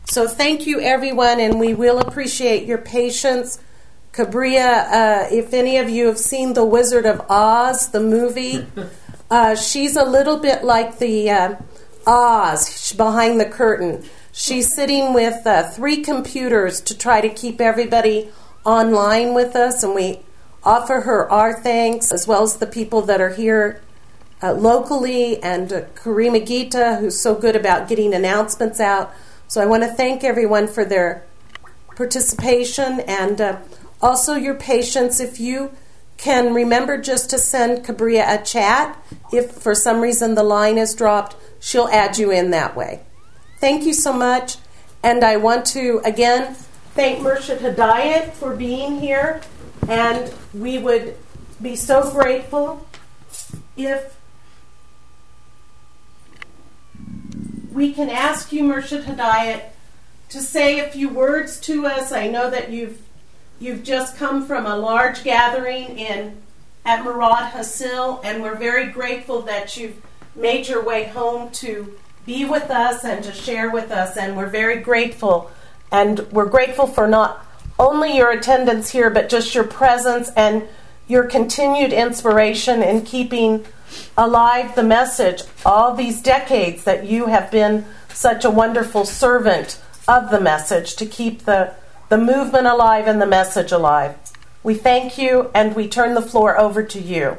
So thank you, everyone, and we will appreciate your patience. Cabria, if any of you have seen The Wizard of Oz, the movie, she's a little bit like the Oz behind the curtain. She's sitting with 3 computers to try to keep everybody online with us, and we offer her our thanks, as well as the people that are here locally, and Karima Gita, who's so good about getting announcements out. So I want to thank everyone for their participation and also your patience. If you can remember just to send Cabria a chat, if for some reason the line is dropped, she'll add you in that way. Thank you so much. And I want to, again, thank Murshid Hidayat for being here. And we would be so grateful if we can ask you, Murshid Hidayat, to say a few words to us. I know that you've just come from a large gathering at Murad Hasil, and we're very grateful that you've made your way home to be with us and to share with us, and we're very grateful. And we're grateful for not only your attendance here, but just your presence and your continued inspiration in keeping alive the message all these decades that you have been such a wonderful servant of the message to keep the movement alive and the message alive. We thank you, and we turn the floor over to you.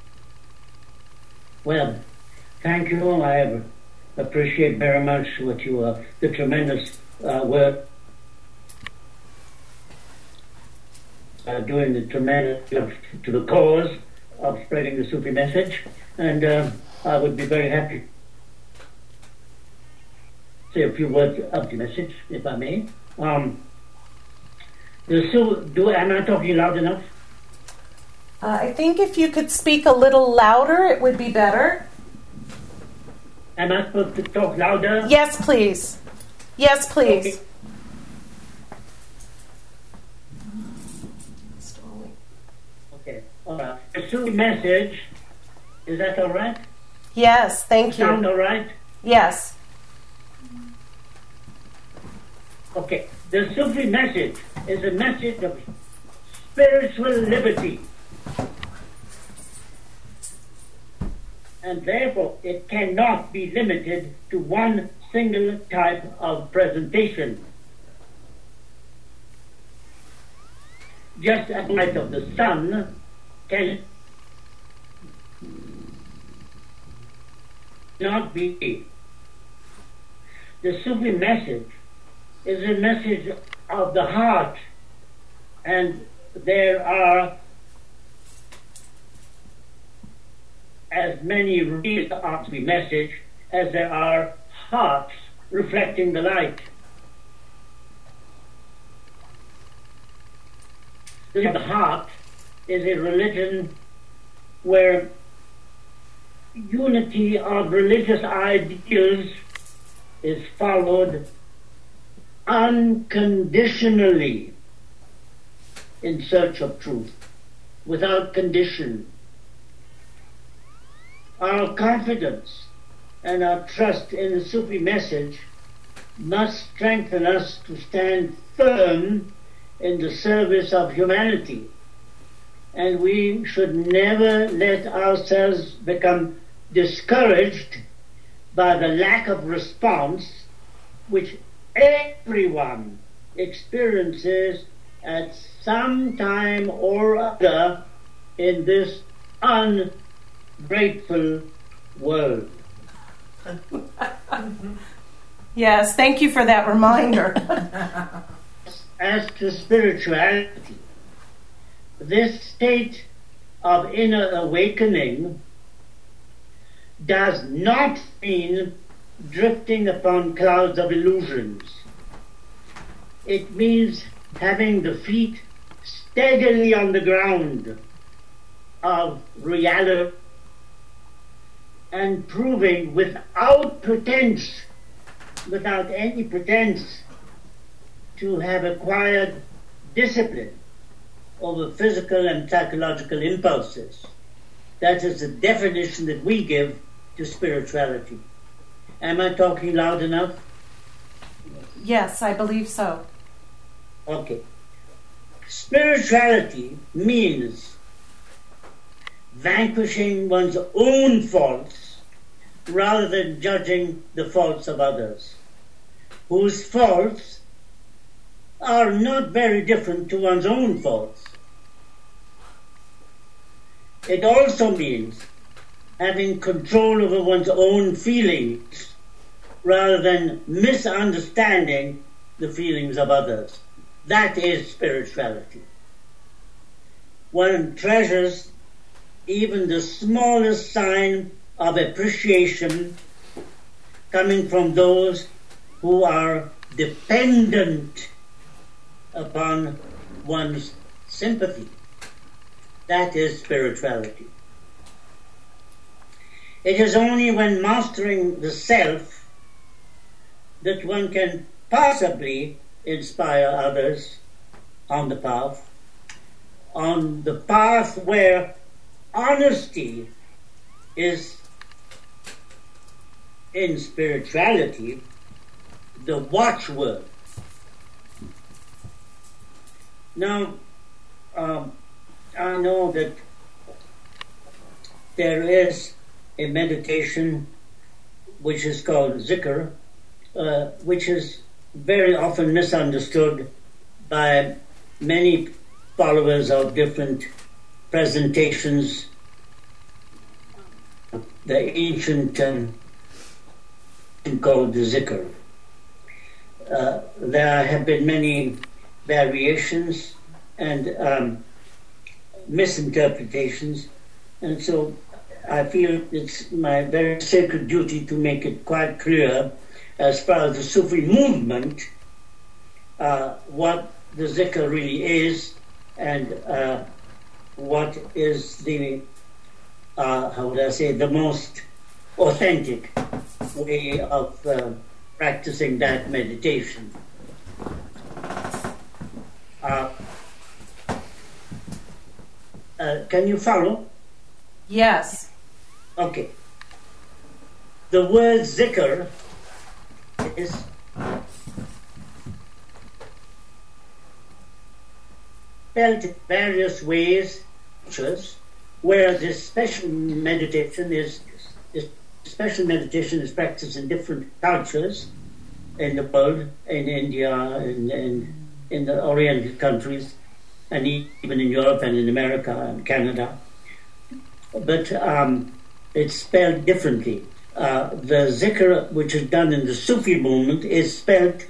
Well, thank you. I appreciate very much what the tremendous work doing the tremendous to the cause of spreading the Sufi message, and I would be very happy to say a few words of the message, if I may. Am I talking loud enough? I think if you could speak a little louder, it would be better. Am I supposed to talk louder? Yes, please. Yes, please. Okay. Okay. The Sufi message, is that all right? Yes, thank you. Sound all right? Yes. Okay. The Sufi message is a message of spiritual liberty. And therefore, it cannot be limited to one single type of presentation. Just as the light of the sun cannot be. The Sufi message is a message of the heart, and there are as many real of the message as there are hearts reflecting the light. The heart is a religion where unity of religious ideals is followed unconditionally in search of truth, without condition. Our confidence and our trust in the Sufi message must strengthen us to stand firm in the service of humanity. And we should never let ourselves become discouraged by the lack of response which everyone experiences at some time or other in this ungrateful world. Yes, thank you for that reminder. As to spirituality, this state of inner awakening does not mean drifting upon clouds of illusions. It means having the feet steadily on the ground of reality and proving without any pretense, to have acquired discipline over physical and psychological impulses. That is the definition that we give to spirituality. Am I talking loud enough? Yes, I believe so. Okay. Spirituality means vanquishing one's own faults rather than judging the faults of others, whose faults are not very different to one's own faults. It also means having control over one's own feelings rather than misunderstanding the feelings of others. That is spirituality. One treasures even the smallest sign of appreciation coming from those who are dependent upon one's sympathy. That is spirituality. It is only when mastering the self that one can possibly inspire others on the path where honesty is, in spirituality, the watchword. Now, I know that there is a meditation which is called zikr, which is very often misunderstood by many followers of different presentations. The ancient called the zikr. There have been many variations and misinterpretations, and so I feel it's my very sacred duty to make it quite clear, as far as the Sufi movement, what the zikr really is and what is the, the most authentic way of practicing that meditation. Can you follow? Yes. Okay. The word zikr is spelled in various ways, where this special meditation is practiced in different cultures in the world, in India, in the Oriental countries, and even in Europe and in America and Canada. But it's spelled differently. The zikr which is done in the Sufi movement is spelled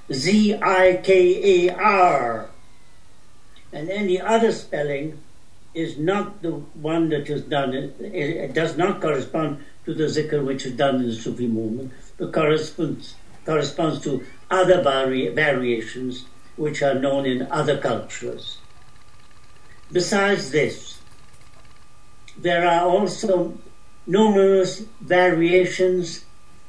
Z-I-K-A-R, and any other spelling is not the one that is done. It does not correspond to the zikr which is done in the Sufi movement. It corresponds to other variations which are known in other cultures. Besides this, there are also numerous variations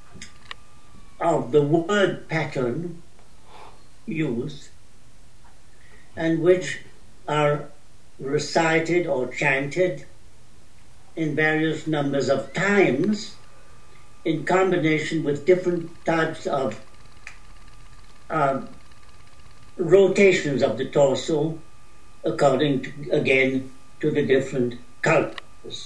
of the word pattern used, and which are recited or chanted in various numbers of times in combination with different types of rotations of the torso according to, again, to the different cultures.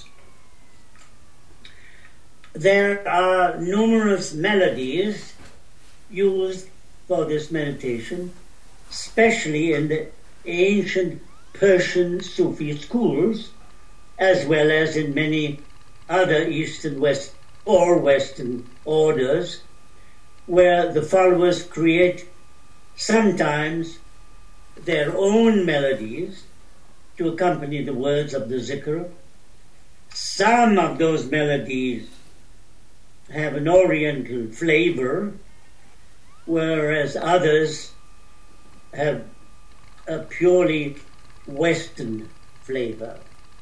There are numerous melodies used for this meditation, especially in the ancient Persian Sufi schools, as well as in many other Eastern Western orders, where the followers create sometimes their own melodies to accompany the words of the zikr. Some of those melodies have an Oriental flavor, whereas others have a purely Western flavor.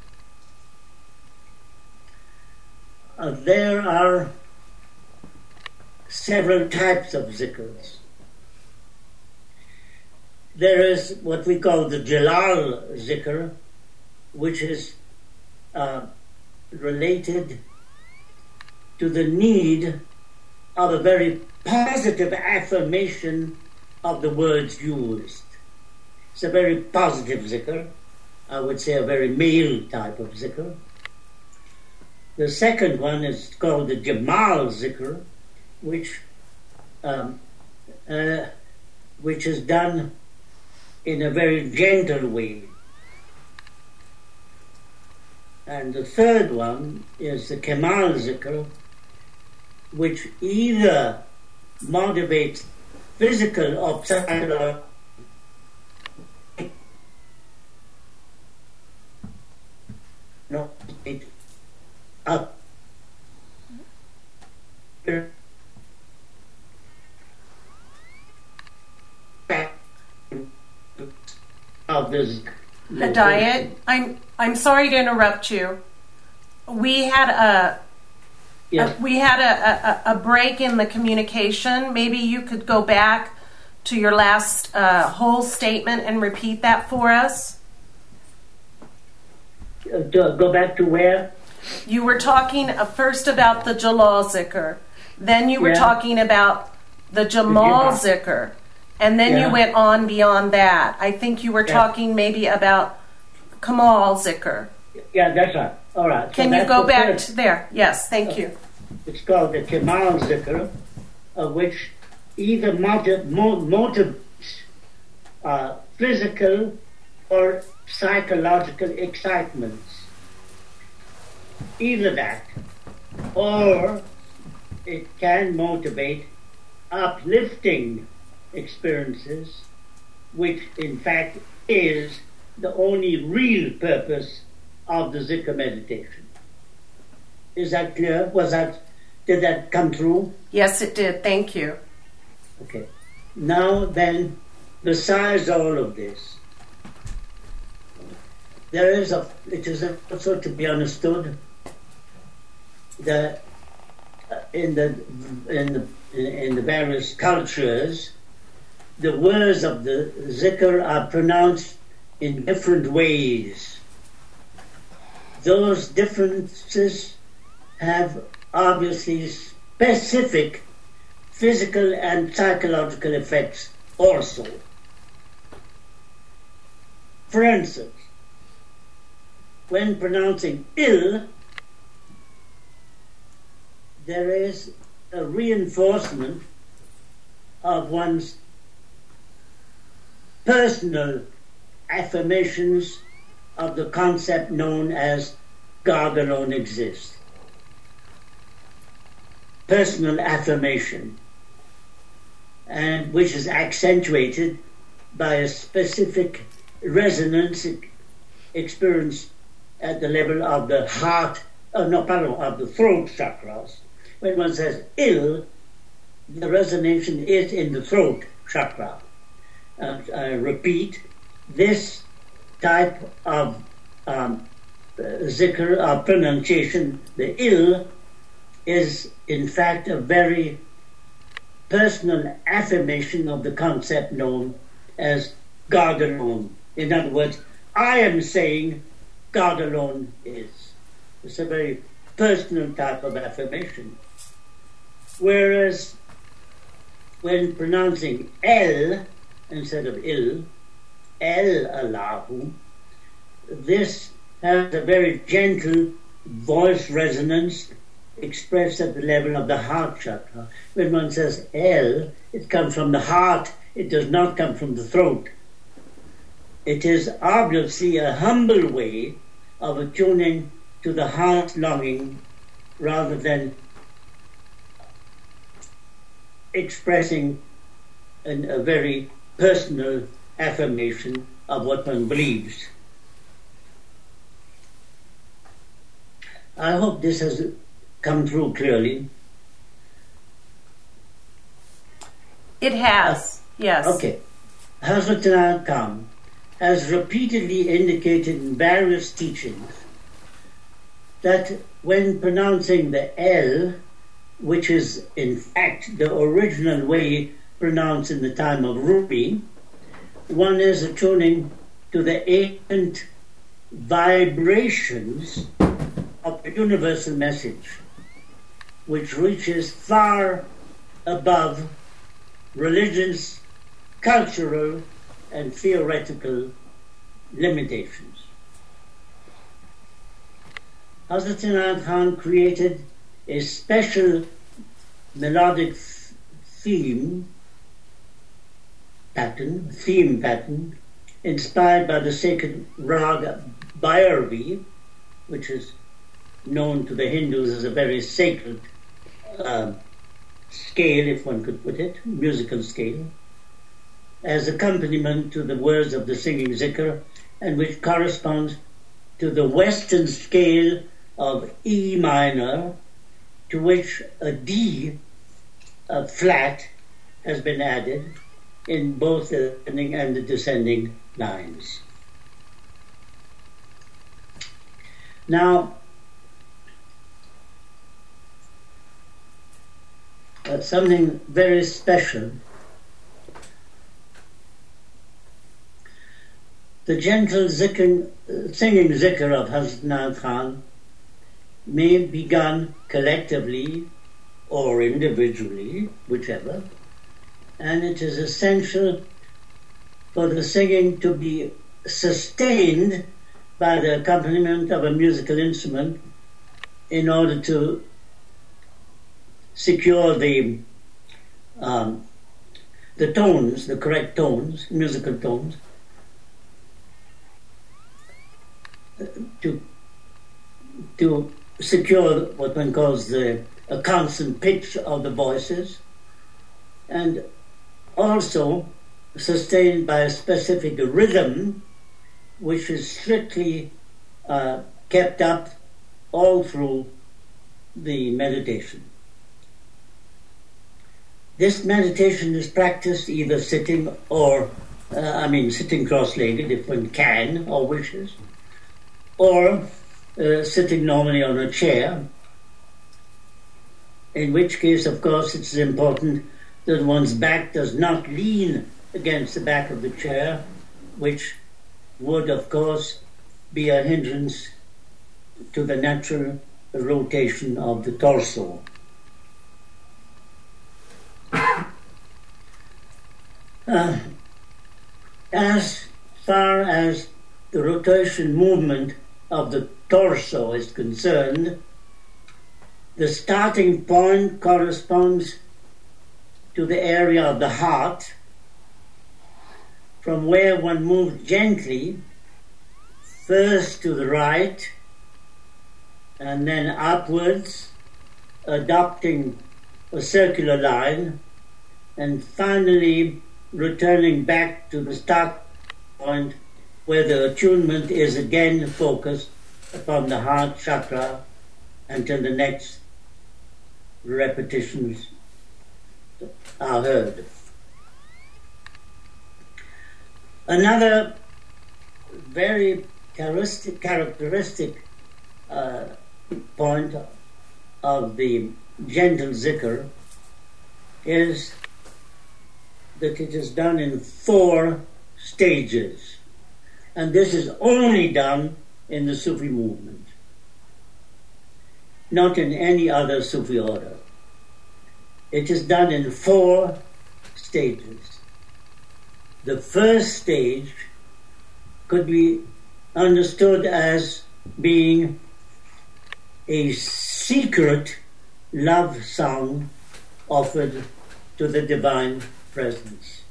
There are several types of zikrs. There is what we call the Jalal zikr, which is related to the need of a very positive affirmation of the words used. It's a very positive zikr. I would say a very male type of zikr. The second one is called the Jamal zikr, which is done in a very gentle way. And the third one is the Kamal zikr, which either motivates physical or psychological of this. Hidayat, I'm sorry to interrupt you. We had a break in the communication. Maybe you could go back to your last whole statement and repeat that for us. Go back to where? You were talking first about the Jalal zikr. Then you were talking about the Jamal zikr. And then you went on beyond that. I think you were talking maybe about Kamal zikr. Yeah, that's right. All right. Can you go back to there? Yes, thank you. It's called the Kamal zikr, which either motivates physical or psychological excitements. Either that, or it can motivate uplifting experiences, which in fact is the only real purpose of the zikr meditation. Is that clear? Did that come through? Yes, it did. Thank you. Okay. Now then, besides all of this, it is also to be understood that in the various cultures, the words of the zikr are pronounced in different ways. Those differences have obviously specific physical and psychological effects also. For instance, when pronouncing ill, there is a reinforcement of one's personal affirmations of the concept known as God alone exists. Personal affirmation, and which is accentuated by a specific resonance experienced at the level of the of the throat chakras. When one says ill, the resonation is in the throat chakra. I repeat, this type of zikr or pronunciation, the ill, is in fact a very personal affirmation of the concept known as God alone. In other words, I am saying God alone is. It's a very personal type of affirmation. Whereas when pronouncing El instead of Il, El Allahu, this has a very gentle voice resonance expressed at the level of the heart chakra. When one says El, it comes from the heart, it does not come from the throat. It is obviously a humble way of attuning to the heart longing rather than expressing a very personal affirmation of what one believes. I hope this has come through clearly. It has, yes. Okay. Hazrat Inayat Khan has repeatedly indicated in various teachings that when pronouncing the L, which is in fact the original way pronounced in the time of Rumi, one is attuning to the ancient vibrations of the universal message, which reaches far above religion's cultural and theoretical limitations. Hazrat Inayat Khan created a special melodic theme pattern, inspired by the sacred rag Bhairavi, which is known to the Hindus as a very sacred scale, if one could put it, musical scale, as accompaniment to the words of the singing zikr, and which corresponds to the Western scale of E minor, to which a D flat has been added in both the ascending and the descending lines. Now, something very special. The gentle singing zikr of Hazrat Inayat Khan may be begun collectively or individually, whichever, and it is essential for the singing to be sustained by the accompaniment of a musical instrument in order to secure the tones, the correct tones, musical tones, to secure what one calls a constant pitch of the voices, and also sustained by a specific rhythm which is strictly kept up all through the meditation. This meditation is practiced either sitting or, sitting cross-legged if one can or wishes, or sitting normally on a chair, in which case, of course, it's important that one's back does not lean against the back of the chair, which would, of course, be a hindrance to the natural rotation of the torso. As far as the rotation movement of the torso is concerned, the starting point corresponds to the area of the heart, from where one moves gently, first to the right, and then upwards, adopting a circular line, and finally returning back to the start point where the attunement is again focused upon the heart chakra until the next repetitions are heard. Another very characteristic point of the gentle zikr is that it is done in 4 stages, and this is only done in the Sufi movement, not in any other Sufi order. It is done in 4 stages. The first stage could be understood as being a secret love song offered to the Divine Presence.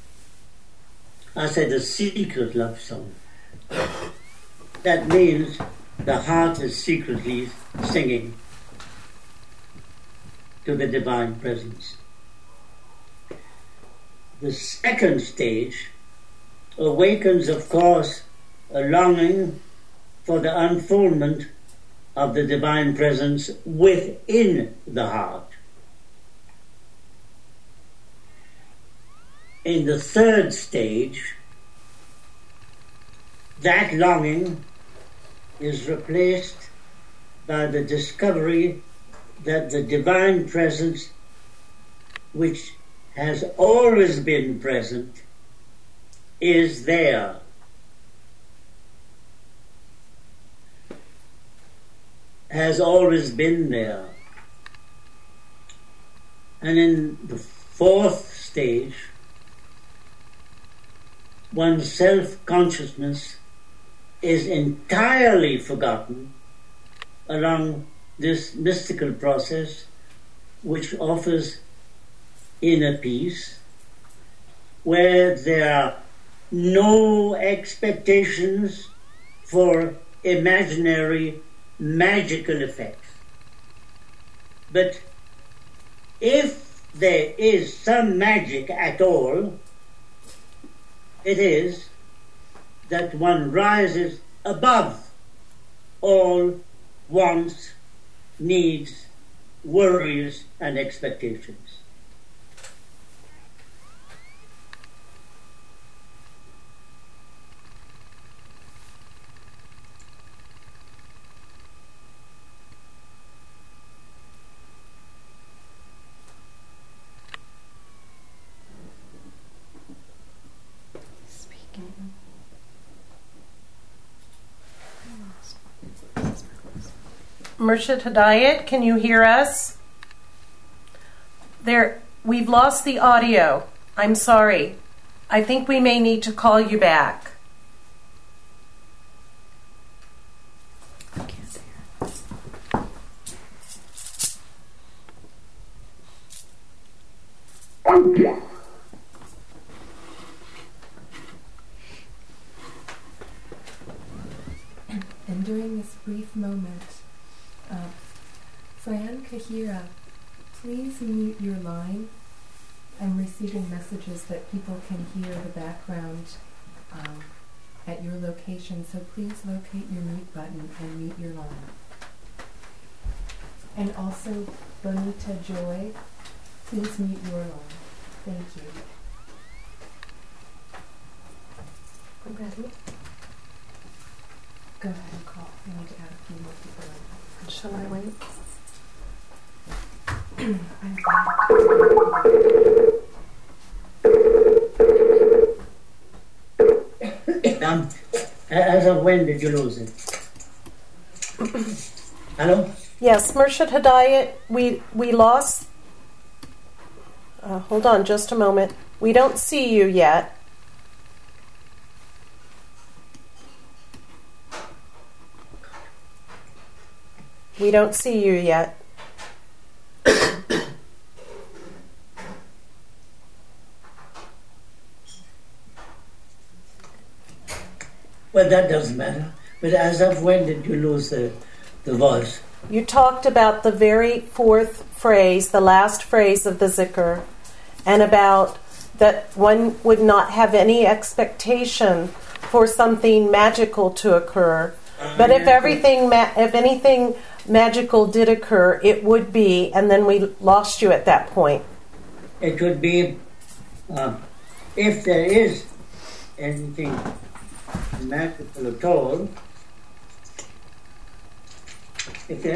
I said a secret love song. That means the heart is secretly singing to the Divine Presence. The second stage awakens, of course, a longing for the unfoldment of the Divine Presence within the heart. In the third stage, that longing is replaced by the discovery that the Divine Presence, which has always been present, is there. Has always been there. And in the fourth stage, one's self-consciousness is entirely forgotten along this mystical process, which offers inner peace, where there are no expectations for imaginary magical effects. But if there is some magic at all, it is that one rises above all wants, needs, worries, and expectations. Murshid Hidayat, can you hear us? We've lost the audio. I'm sorry. I think we may need to call you back. And during this brief moment, Fran Kahira, please mute your line. I'm receiving messages that people can hear the background at your location, so please locate your mute button and mute your line. And also, Bonita Joy, please mute your line. Thank you. I'm ready. Go ahead and call. I need to add a few more people in. Shall I wait? As of when did you lose it? Hello? Yes, Murshid Hidayat, we lost... hold on just a moment. We don't see you yet. We don't see you yet. Well, that doesn't matter. But as of when did you lose the voice? You talked about the very fourth phrase, the last phrase of the zikr, and about that one would not have any expectation for something magical to occur. But if anything magical did occur, it would be, and then we lost you at that point. It would be, if there is anything magical at all, it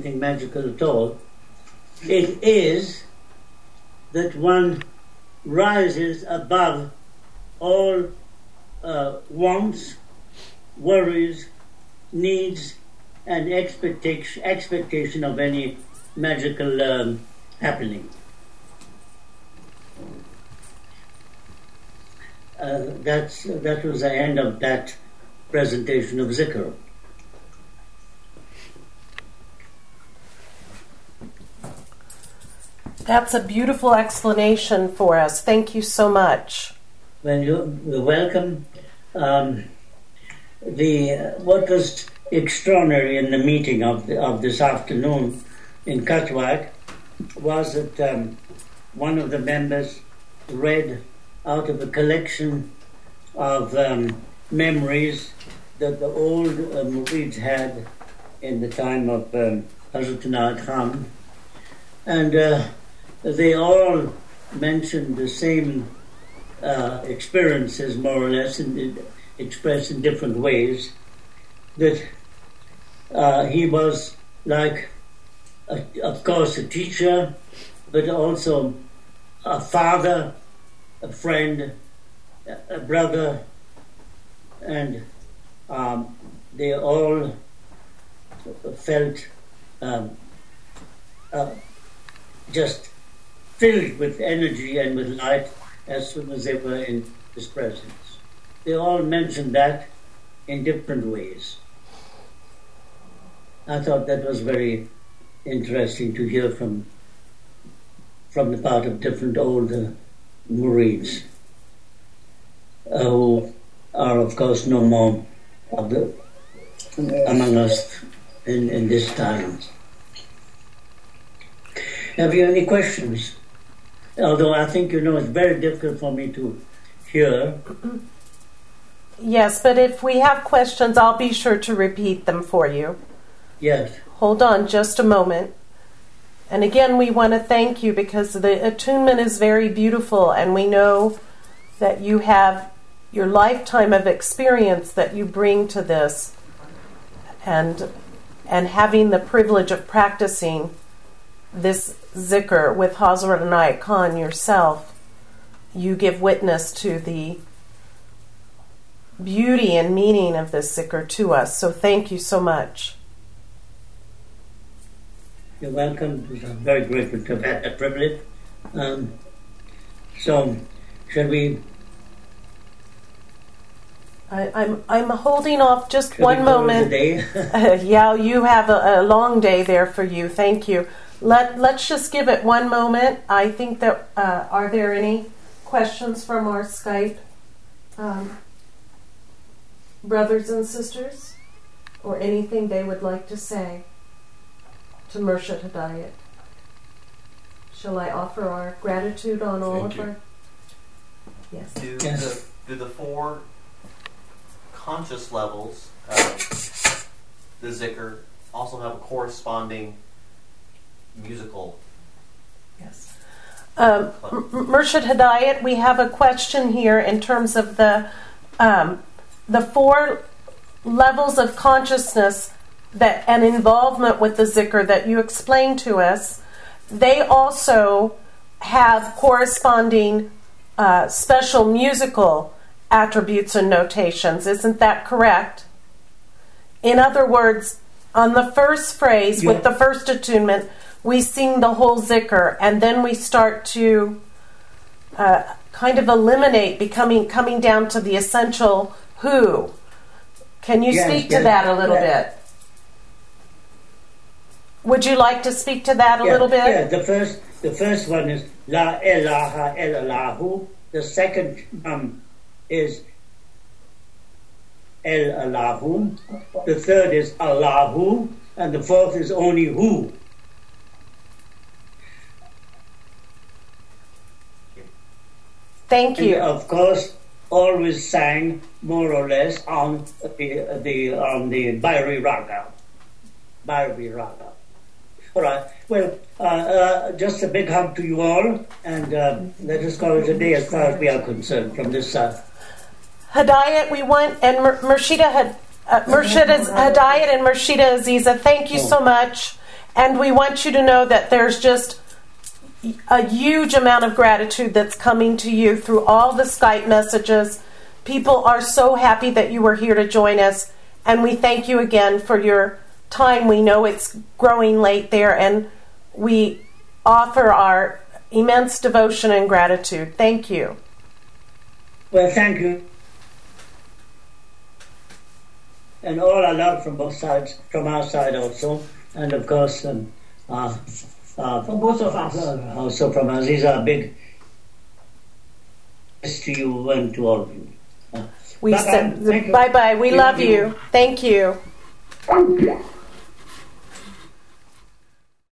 is that one rises above all wants, worries, needs, and expectation of any magical happening. That was the end of that presentation of zikr. That's a beautiful explanation for us. Thank you so much. Well, you're welcome. What was extraordinary in the meeting of this afternoon in Katwijk was that one of the members read out of a collection of memories that the old Murids had in the time of Hazrat Inayat Khan, and they all mentioned the same experiences, more or less, and expressed in different ways, that he was like, of course, a teacher, but also a father, a friend, a brother, and they all felt just filled with energy and with light as soon as they were in his presence. They all mentioned that in different ways. I thought that was very interesting to hear from the part of different older Marines who are, of course, no more among us in this time. Have you any questions? Although I think it's very difficult for me to hear. Yes, but if we have questions, I'll be sure to repeat them for you. Yes. Hold on just a moment. And again, we want to thank you because the attunement is very beautiful, and we know that you have your lifetime of experience that you bring to this, and having the privilege of practicing this zikr with Hazrat Inayat Khan yourself, you give witness to the beauty and meaning of this zikr to us. So thank you so much. You're welcome. I'm very grateful to have had that privilege. So, shall we? I'm holding off just one moment. Yeah, you have a long day there for you. Thank you. Let's just give it one moment. I think that are there any questions from our Skype brothers and sisters, or anything they would like to say to Murshid Hidayat? Shall I offer our gratitude on all of our? Yes. Do the four conscious levels of the zikr also have a corresponding musical? Yes. Murshid Hidayat, we have a question here in terms of the four levels of consciousness that and involvement with the zikr that you explained to us. They also have corresponding special musical attributes and notations. Isn't that correct? In other words, on the first phrase, with the first attunement, we sing the whole zikr, and then we start to kind of eliminate, coming down to the essential who. Can you speak to that a little bit? Would you like to speak to that a little bit? Yeah, the first one is La ilaha illallahu. The second is El Allahu. The third is Allahu. And the fourth is only Hu. Thank you. And of course, always sang more or less on the Bhairavi Raga. Bhairavi Raga. All right. Well, just a big hug to you all, and let us call it a day as far as we are concerned from this side. Hidayat, we want, and Murshida Hidayat and Murshida Aziza, thank you so much. And we want you to know that there's just a huge amount of gratitude that's coming to you through all the Skype messages. People are so happy that you were here to join us, and we thank you again for your time. We know it's growing late there, and we offer our immense devotion and gratitude. Thank you. Well, thank you. And all our love from both sides, from our side also, and of course from both of us. Also from Aziza, a big kiss to you and to all of you. Bye-bye. We love you. Thank you.